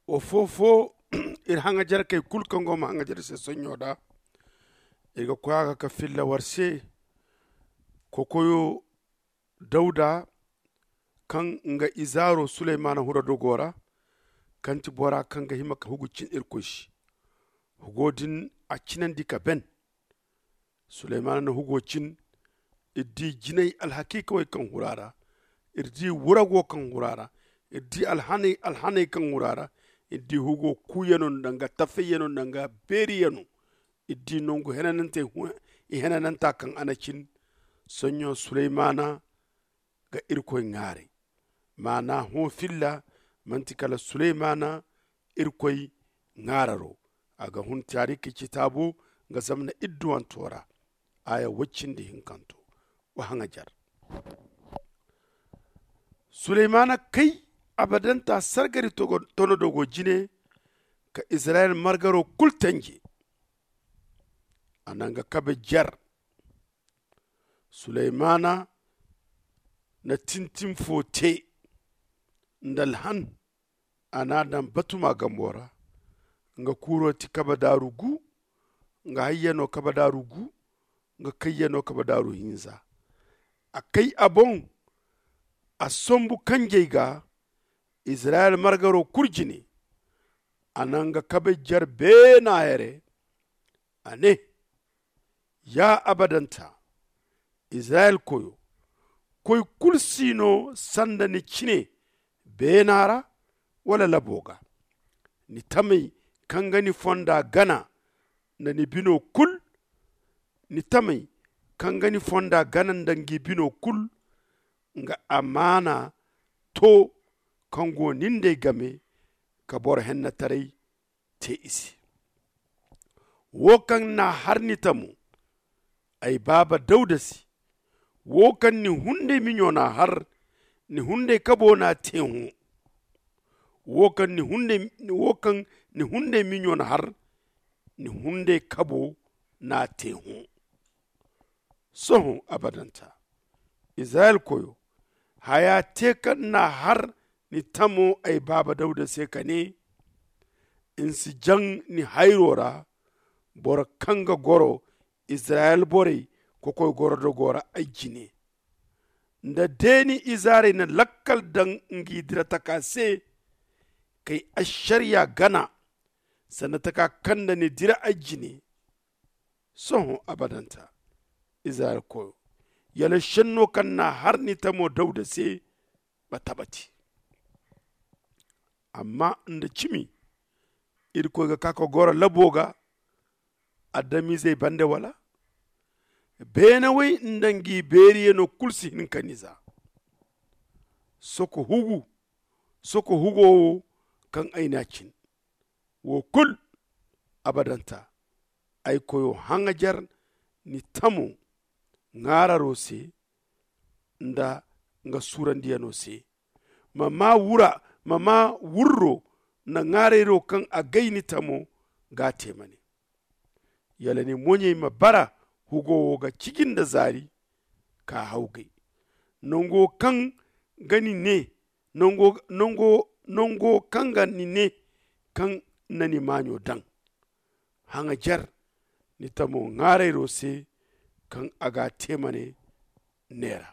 o fofo ir hanga jar kay kulkango ma hanga jar se sonyoda irga kwaga ka filla warse kokoyo dauda kan nga izaro suleimana hura dogora kanti bora kan ga himaka hugucin irkoshi hugodin a cinan dika ben suleimana na hugocin iddi jinai alhakika wai kan hurara iddi wurago kan hurara iddi alhanai kan hurara iddi hugo kuyanon danga tafiyanon danga beriyanon iddi nongo henananta kan anacin sonyo suleimana ga irkoy ngare mana ho filla mantikala suleimana irkoy ngararo aga hun tariki kitabu ga zamna idduwan tora aya waccin da hinkanto wa hanga jar suleimana kai abadanta sargari tono dogo jine ka israel margaro kultange ananga kabe jar suleimana na tintin fote ndalhan anadan batuma gambora nga kuro ti kaba darugu nga hayyano kaba darugu nga kayyano kaba daru hinza akai abon asombu kanjeiga israel margaro kurjini ananga kabe jar bena here ane ya abadanta israel koy kulsino sanda ni cine benara wala laboga ni tamai kangani fonda gana na ni bino kul ni tamai kangani fonda gana ndangi bino kul nga amana to kango ninde game kabor henna tarai te isi wokan na harni tamu ay baba daudasi wokan ni hunde minyona har ni hunde kabo na tehu wokan ni hunde minyona har ni hunde kabo na tehu sohu abadanta israel koyo haya tekan na har ni tamo ay baba dauda sekane insi jang ni hayrora bora kanga goro israel bore kokoy goro do gora ay jine nda deni izare na lakkal dan ngidira takase kai ashariya gana sanataka kanda ni dira ajini soho abadanta izare koyo yala shanno kanna har ni tamo dauda se batabati amma nda cimi irko ga kako gora laboga adami zai bande wala bena wai ndangi beriye no kulsi hin kaniza soko hugo kan ainacin wo kul abadanta ay koyo hangajar ni tamo ngara rose nda nga surandiya no se mama wurro na ngare ro kan againi tamo ga temane yala ni monye mabara hugo ga cikin da zari ka haugai nongo kan gani ne nongo kan gani ne kan nani manyo dan hanga jar ni tamo ngare rose kan aga temane nera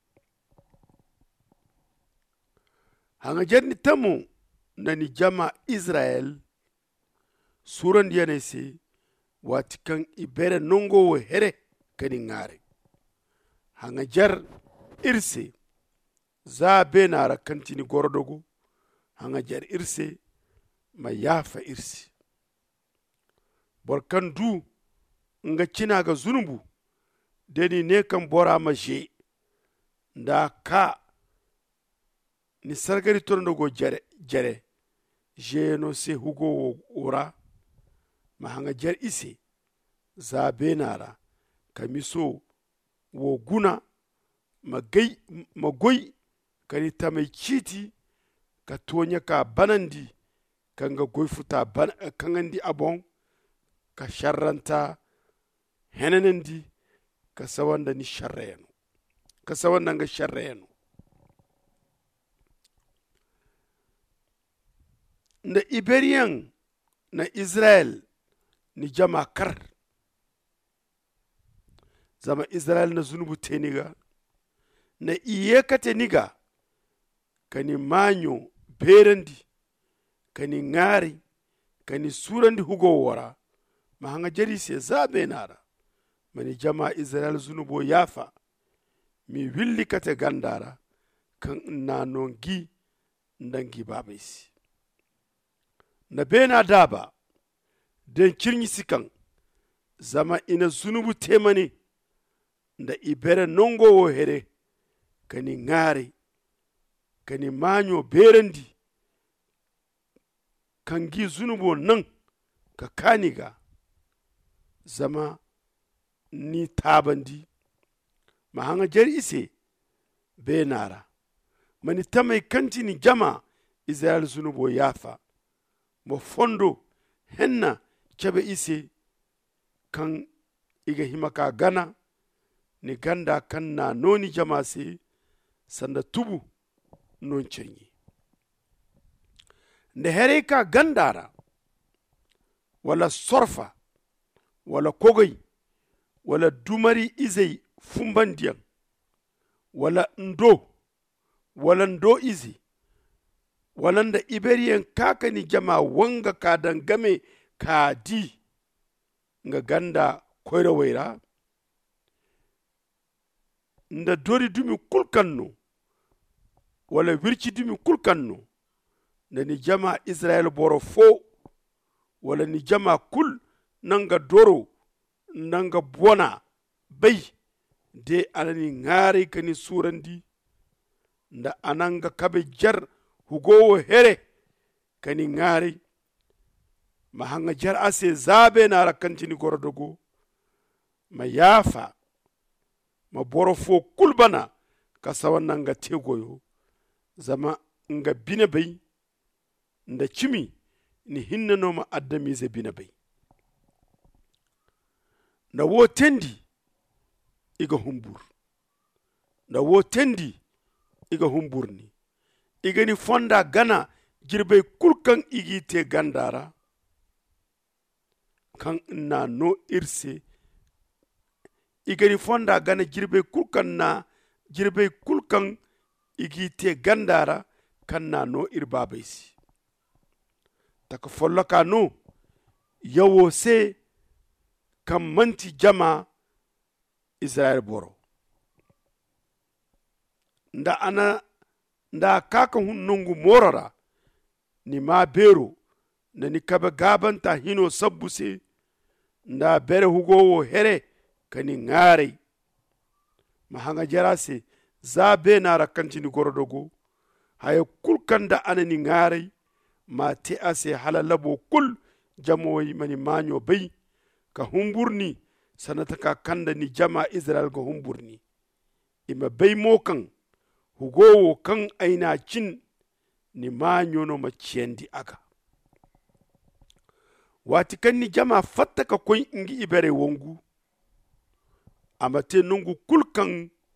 hanga jar ni tamo nani jama israel suran diyane se wati kan ibere nongo wo here kani ngare hanga jar irse za benara kantini gorodogo hanga jar irse ma yafa irse borkan du nga cina ga zunubu deni ne kan bora ma je nda ka ni sargari torndogo jere je no se hugo ora ma hanga jar ise za benara kamiso wo guna magoi kani tamai kiti ka tonya ka banandi kanga goi futa kangandi abon ka sharranta henanandi ka sawanda ni sharrayano ka sawanda nga sharrayano nda iberiyan na Israel ni jama kar zama Israel na zunubu teniga na iye kate niga kani manyo berandi kani ngari kani surandi hugo wara mahanga jari se zabe nara mani jama Israel zunubo yafa mi willi kate gandara kan na nongi ndangi babaisi na bena daba den kirnyi sikan zama ina zunubu temani nda ibere nongo wo here kani ngari kani manyo berandi kangi zunubo nan ka kaniga zama ni tabandi mahanga jar ise benara mani tamai kanti ni jama Israel zunubo yafa mo fondo henna kebe ise kan iga himaka gana ni ganda kan na noni jama se sanda tubu non cenyi nde here ka gandara wala sorfa wala kogoy wala dumari izai fumbandiyan wala ndo izi wala nda iberiyan kaka ni jama wanga ka dangame ka di nga ganda koyra waira nda dori dumi kulkanno wala wirci dumi kulkanno nda ni jama Israel boro fo wala ni jama kul nanga doro nanga buwana bai de anani ngari kani surandi nda ananga kabe jar hugowo here kani ngari mahanga jar ase zabe na rakantini gorodogo ma yafa ma boro fo kulbana ka sawannanga tegoyo zama nga bina bai nda chimi ni hinnano ma addamize bina bai na wo tendi iga humbur na wo tendi iga humburni igani fonda gana girbe kulkan igite gandara kan na no irse igani fonda gana girbe kulkan igite gandara kan na no irbabaisi taka follaka no yawo se kan manti jama Israel boro nda kaka hunnungu morara ni ma bero na ni kaba gabanta hino sabbuse nda bere hugowo here kani ngare mahanga jarase zabe na rakantini gorodogo haya kulkanda anani ngare ma te ase halalabo kul jamoyi mani manyo bai ka humburni sanata ka kanda ni jama Israel ga humburni ima bai mokan hugowo kan aina cin ni manyo no maciendi aka wati kan ni jama fatta ka koy ingi ibere wongu amate nungu kulkan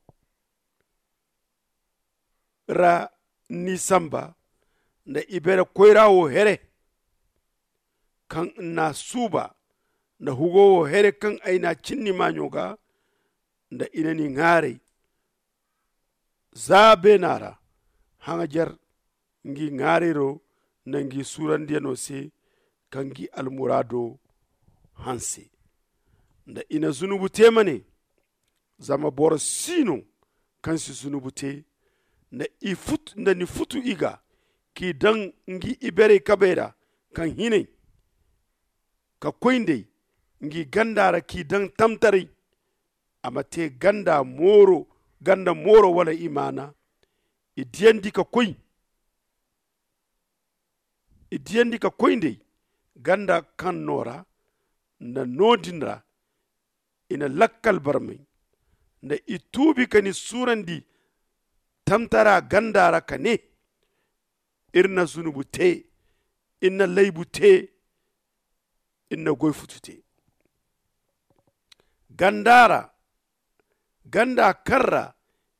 ra ni samba na ibere koyrawo here kan na suba na hugowo here kan aina cinni manyoga nda inani ngare zabe nara hanga jar ngi ngare ro na ngi surandiano se kangi almurado hanse nda ina zunubu temane zama boro sino kansi zunubu te nda ni futu iga ki dan ngi ibere kabera kan hine ka koinde ngi gandara ki dan tamtari amate ganda moro wala imana idiendi ka koinde ganda kan nora na nodinra ina lakkal barmai na itubi kani surandi tamtara gandara kane irna zunubu te inna laybu te inna goyfutu te ganda karra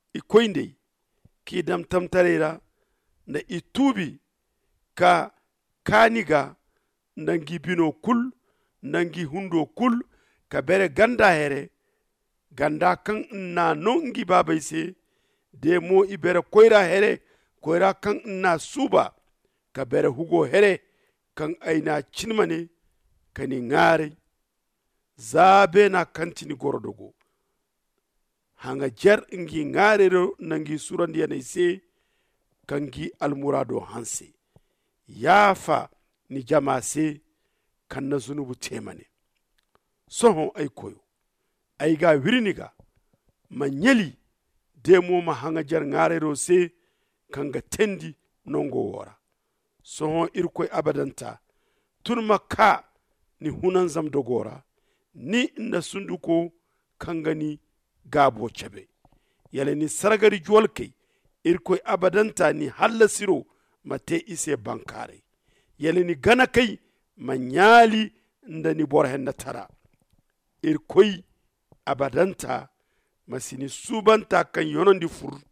ikoinde ki dam tamtarera na itubi ka kaniga nangi bino kul nangi hundo kul ka bere ganda here ganda kan na nongi babai se de mo ibere koira here koira kan na suba ka bere hugo here kan aina cinmane kani ngare zabe na kantini gorodogo hanga jer ngi ngare ro nangi surandi yana se kangi almurado hanse yafa ni jama se kan na zunubu temane sohon ay koyo ay ga wiriniga ma nyeli demo ma hanga jar ngare ro se kanga tendi nongo wora sohon irkoy abadanta tun makka ni hunan zam dogora ni na sunduko kangani gabo chabe yale ni saragari jolkei irkoy abadanta ni halla siro mate ise bankare yale ni gana kai manyali ndani borhen na tara irkoy abadanta masini subanta kan yonondi fur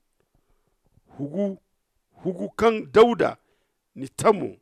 hugu kan dauda ni tamu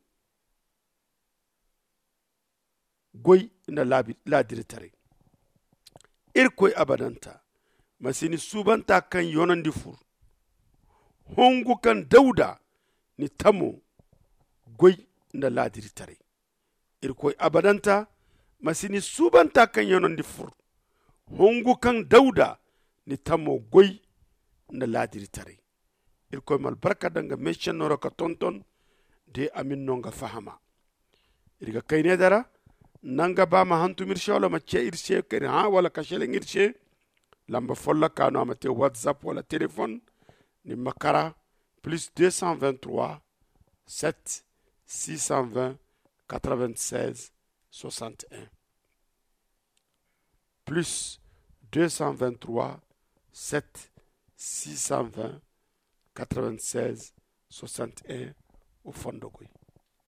goy na ladiri tare irkoy abadanta masini subanta kan yonondi fur hongu kan dauda ni tamu goy na ladiri tare irkoy abadanta masini subanta kan yonondi fur hongu kan dauda ni tamo goy na ladiri tare irkoy mal barka danga meshen noro ka tonton de amin nonga fahama irga kayne dara nanga ba ma hantu mirshe wala ma che irshe kene ha wala kashele ngirshe lamba folla kano amate whatsapp wala téléphone ni makara plus 223 7 620 96 61 plus 223 7 620 96 61 au fond de Goy.